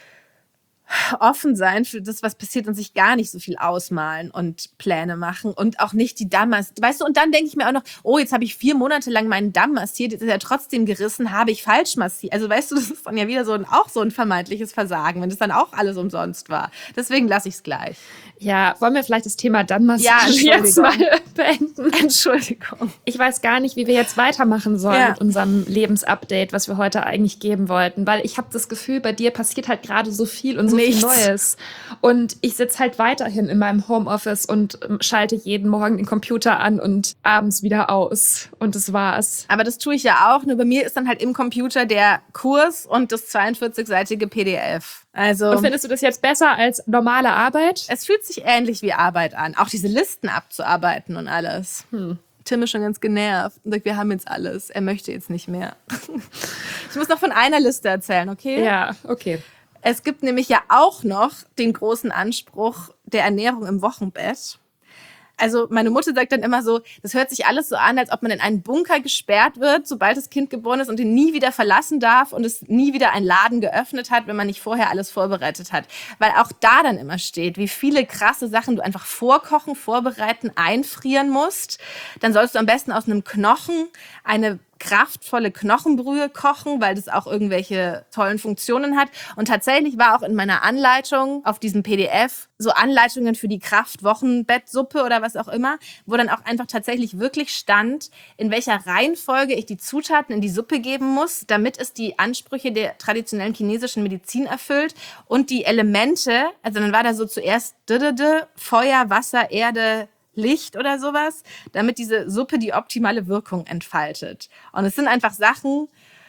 offen sein für das, was passiert und sich gar nicht so viel ausmalen und Pläne machen und auch nicht die Damm massieren. Weißt du, und dann denke ich mir auch noch, oh, jetzt habe ich vier Monate lang meinen Damm massiert, jetzt ist er trotzdem gerissen, habe ich falsch massiert. Also weißt du, das ist dann ja wieder so ein, auch so ein vermeintliches Versagen, wenn das dann auch alles umsonst war. Deswegen lasse ich es gleich. Ja, wollen wir vielleicht das Thema Dammmassage ja, jetzt mal beenden? Entschuldigung. Ich weiß gar nicht, wie wir jetzt weitermachen sollen ja. mit unserem Lebensupdate, was wir heute eigentlich geben wollten, weil ich habe das Gefühl, bei dir passiert halt gerade so viel und so Nichts. viel Neues. Und ich sitze halt weiterhin in meinem Homeoffice und schalte jeden Morgen den Computer an und abends wieder aus. Und das war's. Aber das tue ich ja auch. Nur bei mir ist dann halt im Computer der Kurs und das zweiundvierzig-seitige P D F. Also, und findest du das jetzt besser als normale Arbeit? Es fühlt sich ähnlich wie Arbeit an. Auch diese Listen abzuarbeiten und alles. Hm. Tim ist schon ganz genervt und sagt, wir haben jetzt alles. Er möchte jetzt nicht mehr. Ich muss noch von einer Liste erzählen, okay? Ja, okay. Es gibt nämlich ja auch noch den großen Anspruch der Ernährung im Wochenbett. Also meine Mutter sagt dann immer so, das hört sich alles so an, als ob man in einen Bunker gesperrt wird, sobald das Kind geboren ist und ihn nie wieder verlassen darf und es nie wieder einen Laden geöffnet hat, wenn man nicht vorher alles vorbereitet hat. Weil auch da dann immer steht, wie viele krasse Sachen du einfach vorkochen, vorbereiten, einfrieren musst. Dann sollst du am besten aus einem Knochen eine kraftvolle Knochenbrühe kochen, weil das auch irgendwelche tollen Funktionen hat. Und tatsächlich war auch in meiner Anleitung auf diesem P D F so Anleitungen für die Kraft-Wochenbettsuppe oder was auch immer, wo dann auch einfach tatsächlich wirklich stand, in welcher Reihenfolge ich die Zutaten in die Suppe geben muss, damit es die Ansprüche der traditionellen chinesischen Medizin erfüllt und die Elemente, also dann war da so zuerst Feuer, Wasser, Erde, Licht oder sowas, damit diese Suppe die optimale Wirkung entfaltet. Und es sind einfach Sachen,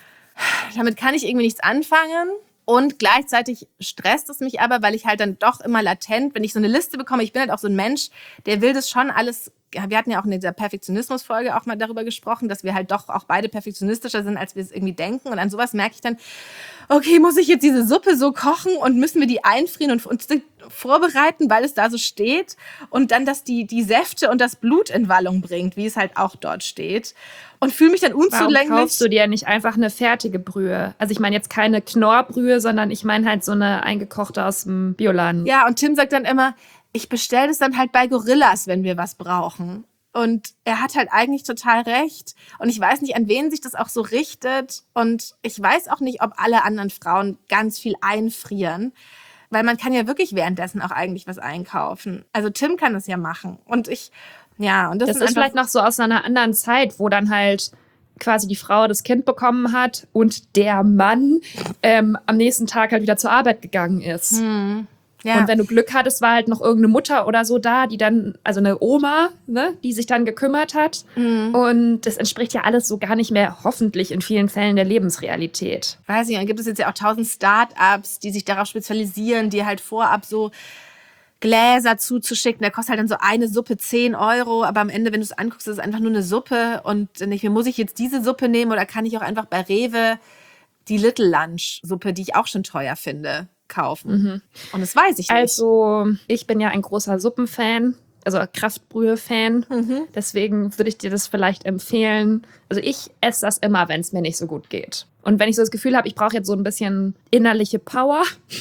damit kann ich irgendwie nichts anfangen. Und gleichzeitig stresst es mich aber, weil ich halt dann doch immer latent, wenn ich so eine Liste bekomme, ich bin halt auch so ein Mensch, der will das schon alles, wir hatten ja auch in dieser Perfektionismus-Folge auch mal darüber gesprochen, dass wir halt doch auch beide perfektionistischer sind, als wir es irgendwie denken. Und an sowas merke ich dann, okay, muss ich jetzt diese Suppe so kochen und müssen wir die einfrieren und uns vorbereiten, weil es da so steht. Und dann, dass die, die Säfte und das Blut in Wallung bringt, wie es halt auch dort steht. Und fühle mich dann unzulänglich. Warum kaufst du dir nicht einfach eine fertige Brühe? Also ich meine jetzt keine Knorrbrühe, sondern ich meine halt so eine eingekochte aus dem Bioladen. Ja, und Tim sagt dann immer, ich bestelle das dann halt bei Gorillas, wenn wir was brauchen. Und er hat halt eigentlich total recht. Und ich weiß nicht, an wen sich das auch so richtet. Und ich weiß auch nicht, ob alle anderen Frauen ganz viel einfrieren. Weil man kann ja wirklich währenddessen auch eigentlich was einkaufen. Also Tim kann das ja machen. Und ich, ja. Und das, das sind ist vielleicht noch so aus einer anderen Zeit, wo dann halt quasi die Frau das Kind bekommen hat und der Mann ähm, am nächsten Tag halt wieder zur Arbeit gegangen ist. Hm. Ja. Und wenn du Glück hattest, war halt noch irgendeine Mutter oder so da, die dann, also eine Oma, ne, die sich dann gekümmert hat. Mhm. Und das entspricht ja alles so gar nicht mehr, hoffentlich in vielen Fällen, der Lebensrealität. Weiß ich, dann gibt es jetzt ja auch tausend Start-ups, die sich darauf spezialisieren, die halt vorab so Gläser zuzuschicken. Da kostet halt dann so eine Suppe zehn Euro, aber am Ende, wenn du es anguckst, ist es einfach nur eine Suppe und nicht mehr, muss ich jetzt diese Suppe nehmen oder kann ich auch einfach bei Rewe die Little Lunch Suppe, die ich auch schon teuer finde, kaufen. Mhm. Und das weiß ich nicht. Also, ich bin ja ein großer Suppenfan, also Kraftbrühe-Fan. Mhm. Deswegen würde ich dir das vielleicht empfehlen. Also ich esse das immer, wenn es mir nicht so gut geht. Und wenn ich so das Gefühl habe, ich brauche jetzt so ein bisschen innerliche Power,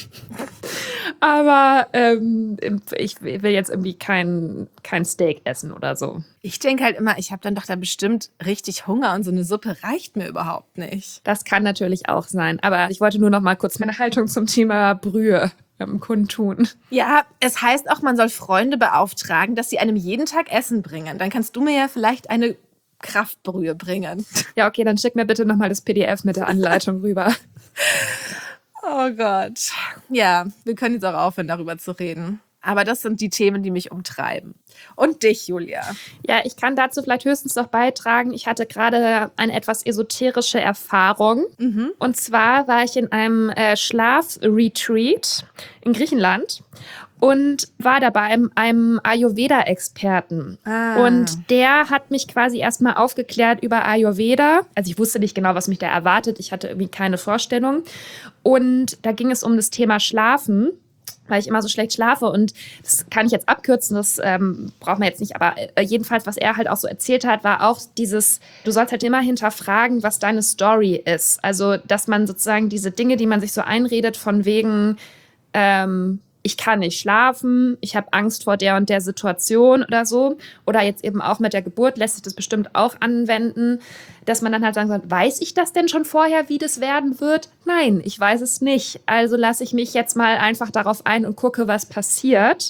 aber ähm, ich will jetzt irgendwie kein, kein Steak essen oder so. Ich denke halt immer, ich habe dann doch da bestimmt richtig Hunger und so eine Suppe reicht mir überhaupt nicht. Das kann natürlich auch sein. Aber ich wollte nur noch mal kurz meine Haltung zum Thema Brühe ähm, kundtun. Ja, es heißt auch, man soll Freunde beauftragen, dass sie einem jeden Tag Essen bringen. Dann kannst du mir ja vielleicht eine Kraftbrühe bringen. Ja, okay, dann schick mir bitte noch mal das P D F mit der Anleitung rüber. Oh Gott. Ja, wir können jetzt auch aufhören, darüber zu reden. Aber das sind die Themen, die mich umtreiben. Und dich, Julia. Ja, ich kann dazu vielleicht höchstens noch beitragen. Ich hatte gerade eine etwas esoterische Erfahrung. Mhm. Und zwar war ich in einem äh, Schlafretreat in Griechenland und war da bei einem, einem Ayurveda-Experten. Ah. Und der hat mich quasi erstmal aufgeklärt über Ayurveda. Also ich wusste nicht genau, was mich da erwartet. Ich hatte irgendwie keine Vorstellung. Und da ging es um das Thema Schlafen, weil ich immer so schlecht schlafe. Und das kann ich jetzt abkürzen, das ähm, braucht man jetzt nicht. Aber äh, jedenfalls, was er halt auch so erzählt hat, war auch dieses, du sollst halt immer hinterfragen, was deine Story ist. Also, dass man sozusagen diese Dinge, die man sich so einredet, von wegen, ähm, ich kann nicht schlafen, ich habe Angst vor der und der Situation oder so. Oder jetzt eben auch mit der Geburt lässt sich das bestimmt auch anwenden, dass man dann halt sagen soll, weiß ich das denn schon vorher, wie das werden wird? Nein, ich weiß es nicht. Also lasse ich mich jetzt mal einfach darauf ein und gucke, was passiert.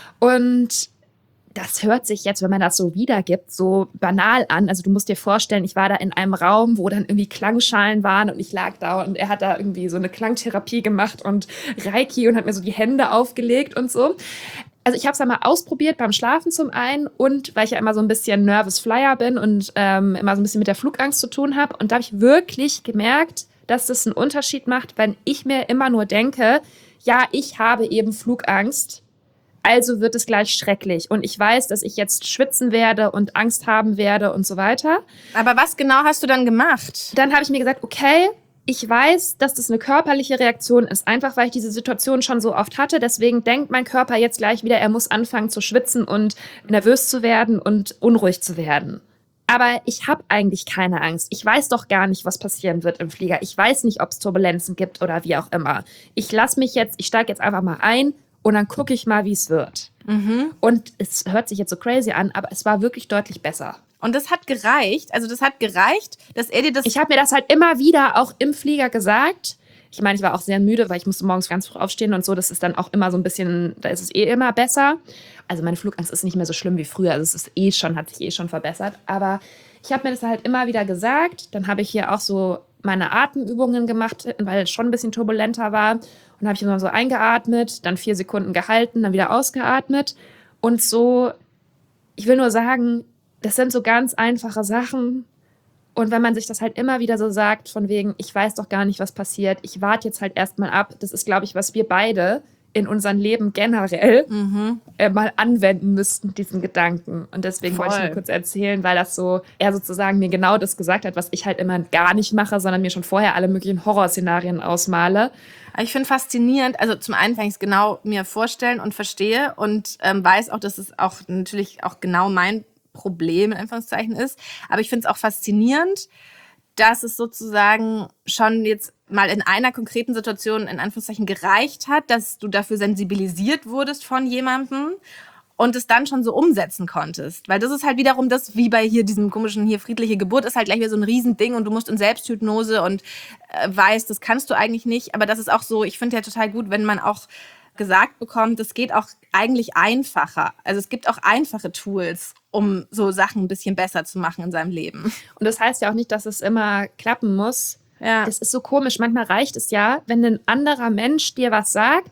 Und das hört sich jetzt, wenn man das so wiedergibt, so banal an. Also du musst dir vorstellen, ich war da in einem Raum, wo dann irgendwie Klangschalen waren und ich lag da und er hat da irgendwie so eine Klangtherapie gemacht und Reiki und hat mir so die Hände aufgelegt und so. Also ich habe es einmal ausprobiert beim Schlafen zum einen und weil ich ja immer so ein bisschen Nervous Flyer bin und ähm, immer so ein bisschen mit der Flugangst zu tun habe. Und da habe ich wirklich gemerkt, dass das einen Unterschied macht, wenn ich mir immer nur denke, ja, ich habe eben Flugangst. Also wird es gleich schrecklich. Und ich weiß, dass ich jetzt schwitzen werde und Angst haben werde und so weiter. Aber was genau hast du dann gemacht? Dann habe ich mir gesagt, okay, ich weiß, dass das eine körperliche Reaktion ist. Einfach, weil ich diese Situation schon so oft hatte. Deswegen denkt mein Körper jetzt gleich wieder, er muss anfangen zu schwitzen und nervös zu werden und unruhig zu werden. Aber ich habe eigentlich keine Angst. Ich weiß doch gar nicht, was passieren wird im Flieger. Ich weiß nicht, ob es Turbulenzen gibt oder wie auch immer. Ich lasse mich jetzt, ich steige jetzt einfach mal ein. Und dann gucke ich mal, wie es wird. Mhm. Und es hört sich jetzt so crazy an, aber es war wirklich deutlich besser. Und das hat gereicht, also das hat gereicht, dass er dir das... Ich habe mir das halt immer wieder auch im Flieger gesagt. Ich meine, ich war auch sehr müde, weil ich musste morgens ganz früh aufstehen und so. Das ist dann auch immer so ein bisschen, da ist es eh immer besser. Also meine Flugangst ist nicht mehr so schlimm wie früher. Also es ist eh schon, hat sich eh schon verbessert. Aber ich habe mir das halt immer wieder gesagt. Dann habe ich hier auch so meine Atemübungen gemacht, weil es schon ein bisschen turbulenter war. Und habe ich immer so eingeatmet, dann vier Sekunden gehalten, dann wieder ausgeatmet. Und so, ich will nur sagen, das sind so ganz einfache Sachen. Und wenn man sich das halt immer wieder so sagt, von wegen, ich weiß doch gar nicht, was passiert, ich warte jetzt halt erstmal ab. Das ist, glaube ich, was wir beide in unserem Leben generell Mhm. äh, mal anwenden müssten, diesen Gedanken. Und deswegen Voll. wollte ich nur kurz erzählen, weil das so, er sozusagen mir genau das gesagt hat, was ich halt immer gar nicht mache, sondern mir schon vorher alle möglichen Horrorszenarien ausmale. Ich finde faszinierend, also zum einen kann ich es genau mir vorstellen und verstehe und ähm, weiß auch, dass es auch natürlich auch genau mein Problem in Anführungszeichen ist. Aber ich finde es auch faszinierend, dass es sozusagen schon jetzt mal in einer konkreten Situation in Anführungszeichen gereicht hat, dass du dafür sensibilisiert wurdest von jemandem und es dann schon so umsetzen konntest. Weil das ist halt wiederum das, wie bei hier diesem komischen, hier friedliche Geburt, ist halt gleich wieder so ein Riesending und du musst in Selbsthypnose und äh, weißt, das kannst du eigentlich nicht. Aber das ist auch so, ich finde ja total gut, wenn man auch gesagt bekommt, das geht auch eigentlich einfacher. Also es gibt auch einfache Tools, um so Sachen ein bisschen besser zu machen in seinem Leben. Und das heißt ja auch nicht, dass es immer klappen muss. Ja. Das ist so komisch. Manchmal reicht es ja, wenn ein anderer Mensch dir was sagt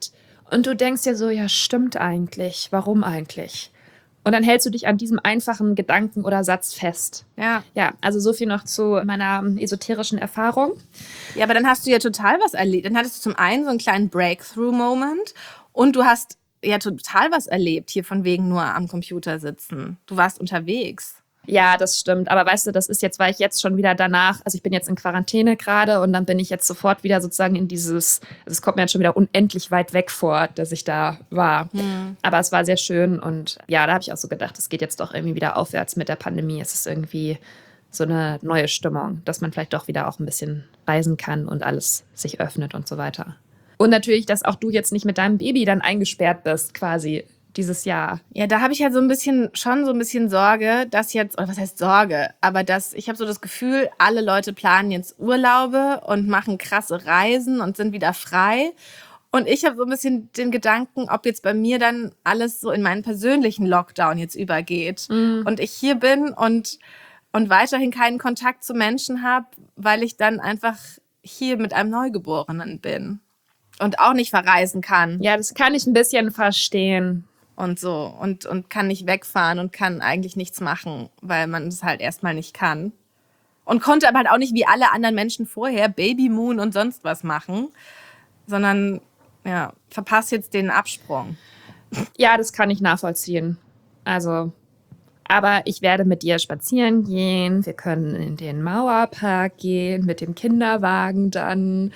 Und du denkst dir so, ja, stimmt eigentlich. Warum eigentlich? Und dann hältst du dich an diesem einfachen Gedanken oder Satz fest. Ja. Ja, also so viel noch zu meiner esoterischen Erfahrung. Ja, aber dann hast du ja total was erlebt. Dann hattest du zum einen so einen kleinen Breakthrough-Moment und du hast ja total was erlebt, hier von wegen nur am Computer sitzen. Du warst unterwegs. Ja, das stimmt. Aber weißt du, das ist jetzt, weil ich jetzt schon wieder danach, also ich bin jetzt in Quarantäne gerade und dann bin ich jetzt sofort wieder sozusagen in dieses, also es kommt mir jetzt schon wieder unendlich weit weg vor, dass ich da war. Hm. Aber es war sehr schön und ja, da habe ich auch so gedacht, es geht jetzt doch irgendwie wieder aufwärts mit der Pandemie. Es ist irgendwie so eine neue Stimmung, dass man vielleicht doch wieder auch ein bisschen reisen kann und alles sich öffnet und so weiter. Und natürlich, dass auch du jetzt nicht mit deinem Baby dann eingesperrt bist, quasi dieses Jahr. Ja, da habe ich halt so ein bisschen, schon so ein bisschen Sorge, dass jetzt, oder was heißt Sorge, aber dass ich habe so das Gefühl, alle Leute planen jetzt Urlaube und machen krasse Reisen und sind wieder frei. Und ich habe so ein bisschen den Gedanken, ob jetzt bei mir dann alles so in meinen persönlichen Lockdown jetzt übergeht. Mhm. Und ich hier bin und, und weiterhin keinen Kontakt zu Menschen habe, weil ich dann einfach hier mit einem Neugeborenen bin und auch nicht verreisen kann. Ja, das kann ich ein bisschen verstehen. Und so und, und kann nicht wegfahren und kann eigentlich nichts machen, weil man es halt erstmal nicht kann. Und konnte aber halt auch nicht wie alle anderen Menschen vorher Babymoon und sonst was machen, sondern ja, verpasst jetzt den Absprung. Ja, das kann ich nachvollziehen. Also, aber ich werde mit dir spazieren gehen. Wir können in den Mauerpark gehen, mit dem Kinderwagen dann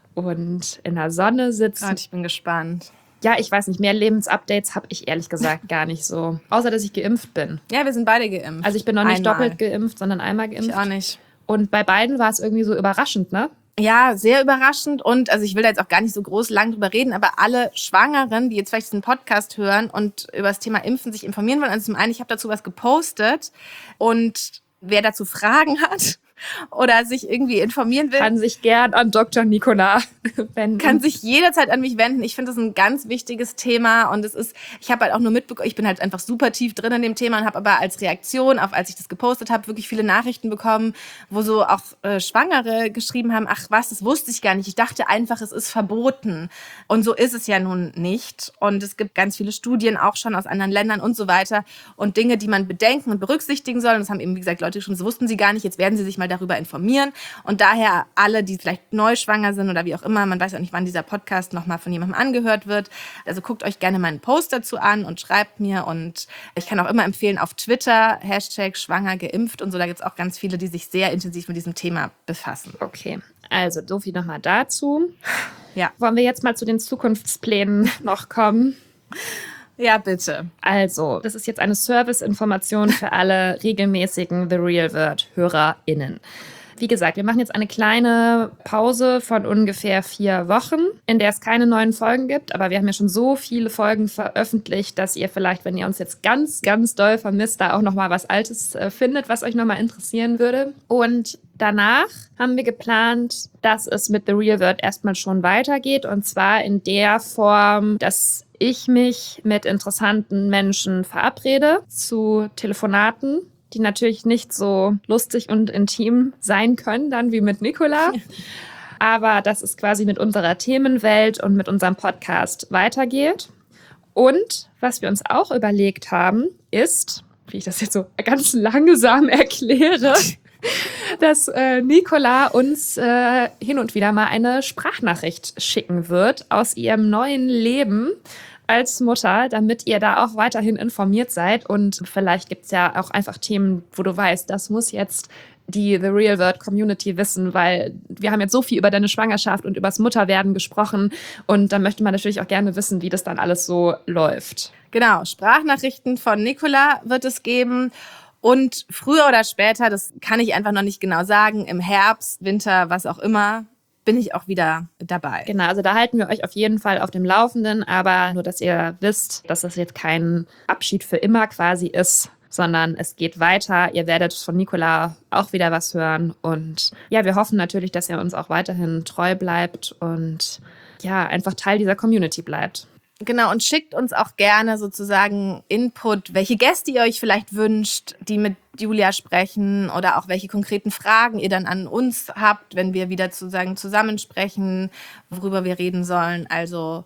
und in der Sonne sitzen. Gott, ich bin gespannt. Ja, ich weiß nicht, mehr Lebensupdates habe ich ehrlich gesagt gar nicht so. Außer, dass ich geimpft bin. Ja, wir sind beide geimpft. Also ich bin noch nicht einmal. doppelt geimpft, sondern einmal geimpft. Ich auch nicht. Und bei beiden war es irgendwie so überraschend, ne? Ja, sehr überraschend. Und also ich will da jetzt auch gar nicht so groß lang drüber reden, aber alle Schwangeren, die jetzt vielleicht diesen Podcast hören und über das Thema Impfen sich informieren wollen, also zum einen, ich habe dazu was gepostet und wer dazu Fragen hat oder sich irgendwie informieren will, kann sich gern an Doktor Nicola wenden. Kann sich jederzeit an mich wenden. Ich finde das ein ganz wichtiges Thema und es ist, ich habe halt auch nur mitbekommen, ich bin halt einfach super tief drin in dem Thema und habe aber als Reaktion auf, als ich das gepostet habe, wirklich viele Nachrichten bekommen, wo so auch äh, Schwangere geschrieben haben, ach was, das wusste ich gar nicht. Ich dachte einfach, es ist verboten. Und so ist es ja nun nicht. Und es gibt ganz viele Studien auch schon aus anderen Ländern und so weiter und Dinge, die man bedenken und berücksichtigen soll. Und das haben eben, wie gesagt, Leute schon, das wussten sie gar nicht. Jetzt werden sie sich mal darüber informieren. Und daher alle, die vielleicht neu schwanger sind oder wie auch immer, man weiß auch nicht, wann dieser Podcast nochmal von jemandem angehört wird. Also guckt euch gerne meinen Post dazu an und schreibt mir. Und ich kann auch immer empfehlen, auf Twitter, Hashtag schwanger geimpft und so, da gibt es auch ganz viele, die sich sehr intensiv mit diesem Thema befassen. Okay, also so viel nochmal dazu. Ja. Wollen wir jetzt mal zu den Zukunftsplänen noch kommen? Ja, bitte. Also, das ist jetzt eine Service-Information für alle regelmäßigen The Real Word-HörerInnen. Wie gesagt, wir machen jetzt eine kleine Pause von ungefähr vier Wochen, in der es keine neuen Folgen gibt. Aber wir haben ja schon so viele Folgen veröffentlicht, dass ihr vielleicht, wenn ihr uns jetzt ganz, ganz doll vermisst, da auch noch mal was Altes äh, findet, was euch noch mal interessieren würde. Und danach haben wir geplant, dass es mit The Real Word erstmal schon weitergeht. Und zwar in der Form, dass ich mich mit interessanten Menschen verabrede zu Telefonaten, die natürlich nicht so lustig und intim sein können, dann wie mit Nicola. Aber dass es quasi mit unserer Themenwelt und mit unserem Podcast weitergeht. Und was wir uns auch überlegt haben, ist, wie ich das jetzt so ganz langsam erkläre, dass äh, Nicola uns äh, hin und wieder mal eine Sprachnachricht schicken wird aus ihrem neuen Leben als Mutter, damit ihr da auch weiterhin informiert seid. Und vielleicht gibt es ja auch einfach Themen, wo du weißt, das muss jetzt die The Real Word Community wissen, weil wir haben jetzt so viel über deine Schwangerschaft und übers Mutterwerden gesprochen. Und da möchte man natürlich auch gerne wissen, wie das dann alles so läuft. Genau, Sprachnachrichten von Nicola wird es geben. Und früher oder später, das kann ich einfach noch nicht genau sagen, im Herbst, Winter, was auch immer, bin ich auch wieder dabei. Genau, also da halten wir euch auf jeden Fall auf dem Laufenden, aber nur, dass ihr wisst, dass das jetzt kein Abschied für immer quasi ist, sondern es geht weiter. Ihr werdet von Nicola auch wieder was hören und ja, wir hoffen natürlich, dass ihr uns auch weiterhin treu bleibt und ja, einfach Teil dieser Community bleibt. Genau, und schickt uns auch gerne sozusagen Input, welche Gäste ihr euch vielleicht wünscht, die mit Julia sprechen oder auch welche konkreten Fragen ihr dann an uns habt, wenn wir wieder sozusagen zusammensprechen, worüber wir reden sollen. Also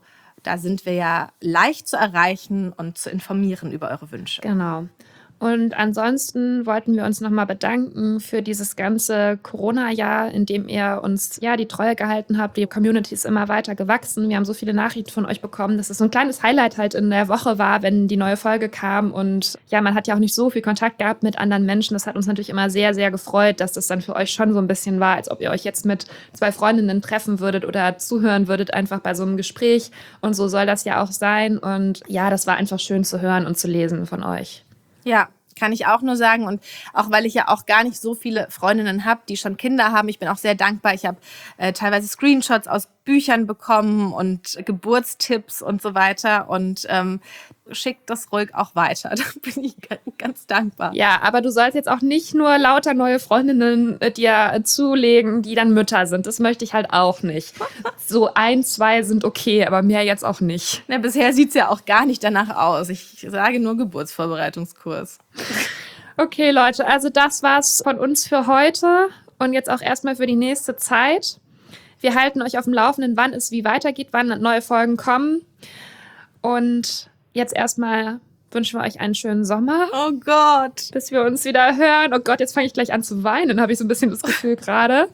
Da sind wir ja leicht zu erreichen und zu informieren über eure Wünsche. Genau. Und ansonsten wollten wir uns nochmal bedanken für dieses ganze Corona-Jahr, in dem ihr uns ja die Treue gehalten habt. Die Community ist immer weiter gewachsen. Wir haben so viele Nachrichten von euch bekommen, dass es so ein kleines Highlight halt in der Woche war, wenn die neue Folge kam. Und ja, man hat ja auch nicht so viel Kontakt gehabt mit anderen Menschen. Das hat uns natürlich immer sehr, sehr gefreut, dass das dann für euch schon so ein bisschen war, als ob ihr euch jetzt mit zwei Freundinnen treffen würdet oder zuhören würdet, einfach bei so einem Gespräch. Und so soll das ja auch sein. Und ja, das war einfach schön zu hören und zu lesen von euch. Ja, kann ich auch nur sagen. Und auch weil ich ja auch gar nicht so viele Freundinnen habe, die schon Kinder haben. Ich bin auch sehr dankbar. Ich habe äh, teilweise Screenshots aus Büchern bekommen und Geburtstipps und so weiter. Und ähm, schickt das ruhig auch weiter. Da bin ich ganz dankbar. Ja, aber du sollst jetzt auch nicht nur lauter neue Freundinnen dir zulegen, die dann Mütter sind. Das möchte ich halt auch nicht. So ein, zwei sind okay, aber mehr jetzt auch nicht. Na, bisher sieht es ja auch gar nicht danach aus. Ich sage nur Geburtsvorbereitungskurs. Okay, Leute, also das war's von uns für heute und jetzt auch erstmal für die nächste Zeit. Wir halten euch auf dem Laufenden, wann es wie weitergeht, wann neue Folgen kommen. Und jetzt erstmal wünschen wir euch einen schönen Sommer. Oh Gott. Bis wir uns wieder hören. Oh Gott, jetzt fange ich gleich an zu weinen, habe ich so ein bisschen das Gefühl gerade.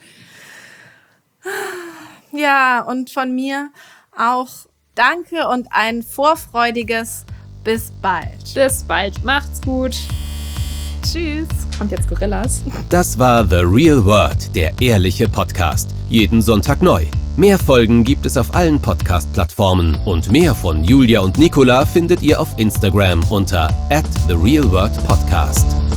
Ja, und von mir auch danke und ein vorfreudiges bis bald. Bis bald. Macht's gut. Tschüss. Kommt jetzt Gorillas. Das war The Real World, der ehrliche Podcast. Jeden Sonntag neu. Mehr Folgen gibt es auf allen Podcast-Plattformen und mehr von Julia und Nicola findet ihr auf Instagram unter at The Real World Podcast.